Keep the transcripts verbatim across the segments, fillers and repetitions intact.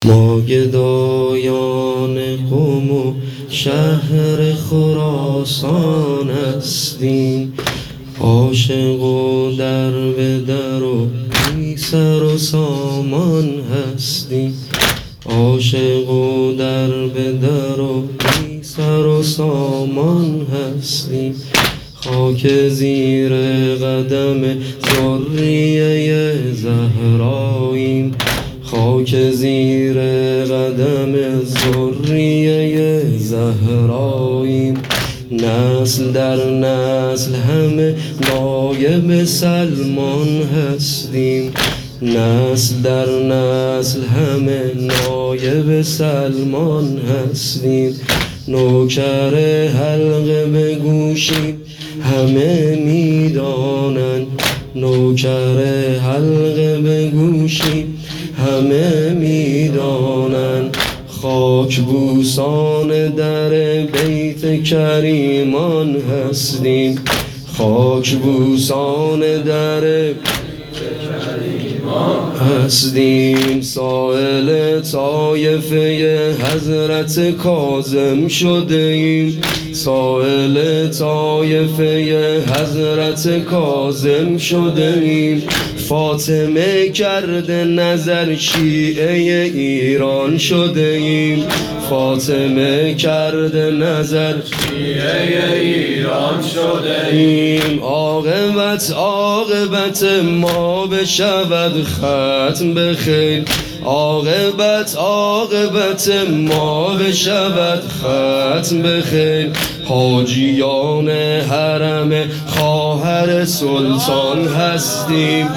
ما گدایان قم و شهر خراسان هستیم، عاشق و در به در و بی سر و سامان هستیم. عاشق و در به در و بی سر و سامان هستیم. خاک زیر قدم ذریه زهراییم، خاک زیر قدم ذریه زهراییم. نسل در نسل همه نایب سلمان هستیم، نسل در نسل همه نایب سلمان هستیم. نوکر حلقه به گوشیم همه میدانند، نوکر حلقه به گوشیم همه میدانند. خاک بوسان در بیت کریمان هستیم، خاک بوسان در هستیم. سائل طایفه حضرت کاظم شده ایم، سائل طایفه حضرت کاظم شده ایم. فاطمه کرده نظر شیعه ایران شده ایم، فاطمه کرده نظر شیعه ایران شده ایم. عاقبت عاقبت ما بشود ختم به خیر، عاقبت عاقبت ما بشود ختم به خیر. حاجیان حرم خواهر سلطان هستیم،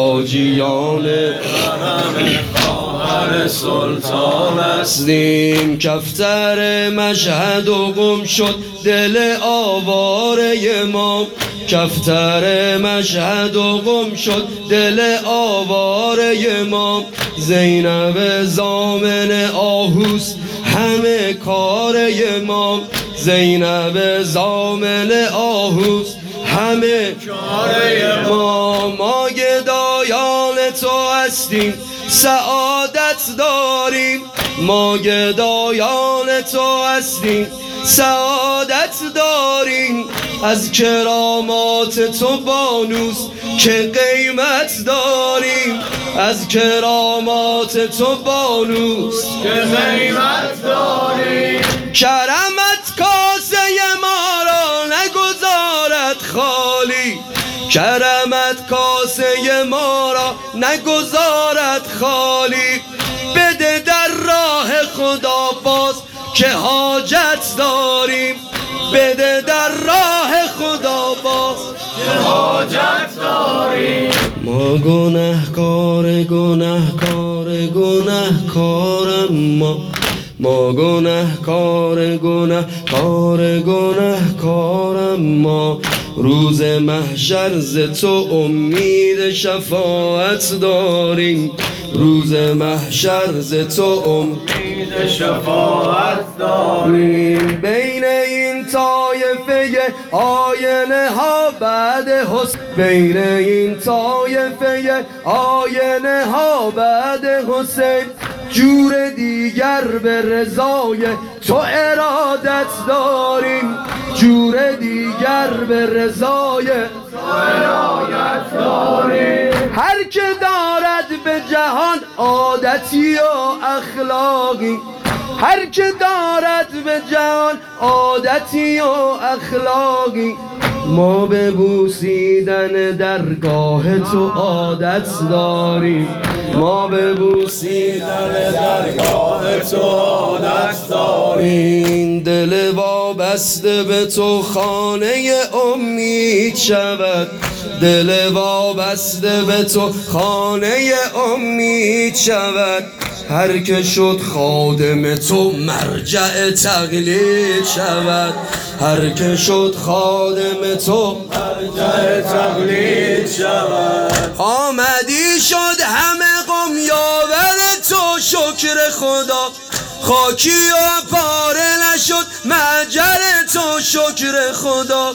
حاجیان حرم خواهر سلطان هستیم. کفتر مشهد و قم شد دل آواره ما، کفتر مشهد و قم شد دل آواره ما. زینب زامن آهوست همه کاره ما، زینب زامن آهوست همه کاره ما. ما گدایان تو هستیم سعادت داریم، ما گدایان تو هستیم سعادت داریم. از کرامات تو بانوست که قیمت داریم، از کرامات تو بانوست که قیمت داریم. کرمت کاسه ما را نگذارد خالی، کرمت کاسه ما را نگذارد خالی. بده در راه خدا باز که حاجت داریم، بده در راه خدا باز که حاجت داریم. ما گنهکار گنهکار گنهکارم ما، ما گنهکار گنهکار گنهکارم ما. روز محشر ز تو امید شفاعت داریم، روز محشر ز تو امید شفاعت داریم. بین این طایفه آینه ها بعد حسین، بین این طایفه آینه ها بعد حسین. جور دیگر به رضای تو ارادت داریم، جور دیگر به رضای تو ارادت داریم. هر که دارد به جهان عادتی و اخلاقی، هر که دارد به جهان عادتی و اخلاقی. ما به بوسیدن درگاه تو عادت داریم، ما به بوسیدن درگاه تو عادت داریم. دل وابسته به تو خانه امید شود، دل وابسته به تو خانه امید شود. هر که شد خادم تو مرجع تقلید شود، هر که شد خادم تو مرجع تقلید شود. آمدی شد همه قم یاور تو شکر خدا، خاکی و پاره نشد محجر تو شکر خدا.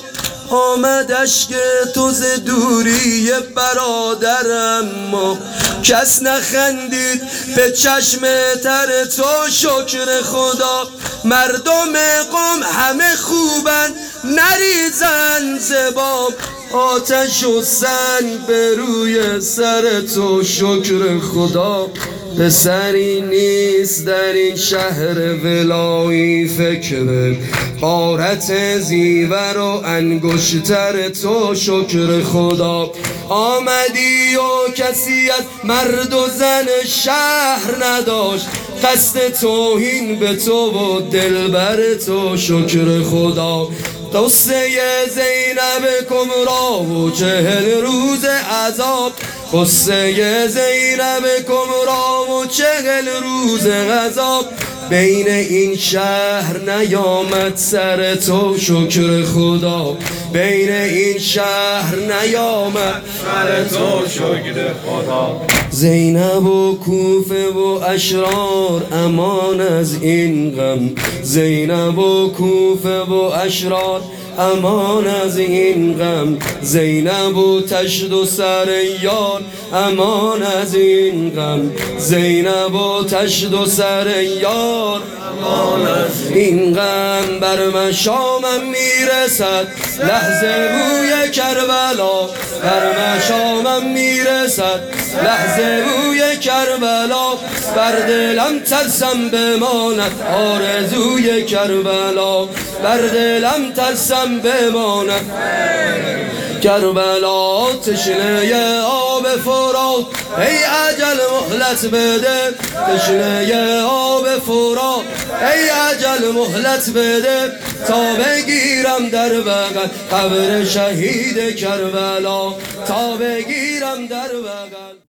آمدش که تو ز دوری برادرم ما کس نخندید به چشم تر تو شکر خدا مردم قم همه خوبن نریزن زبام آتش و سنگ به روی سر تو شکر خدا پسری نیست در این شهر ولایی فکر غارت زیور و انگشتر تو شکر خدا آمدی و کسی از مرد و زن شهر نداشت قصد توهین به تو و دلبر تو شکر خدا قصه زینب کبرا و چهل روز عذاب قصه زینب کبرا و چهل روز عذاب بین این شهر نیامد سر تو شکر خدا بین این شهر نیامد سر تو شکر خدا زینب و کوفه و اشرار امان از این غم زینب و کوفه و اشرار امان از این غم زینب و تشت و سر یار امان از این غم زینب و تشت و سر یار امان از این غم بر مشامم میرسد لحظه بوی کربلا بر مشامم میرسد لحظه بوی کربلا بر دلم ترسم بماند آرزوی کربلا بر دلم ترسم بماند کربلا تشنه آب فرات ای اجل مهلت بده تشنه آب فرات ای اجل مهلت بده تا بگیرم در بغل قبر شهید کربلا تا بگیرم در بغل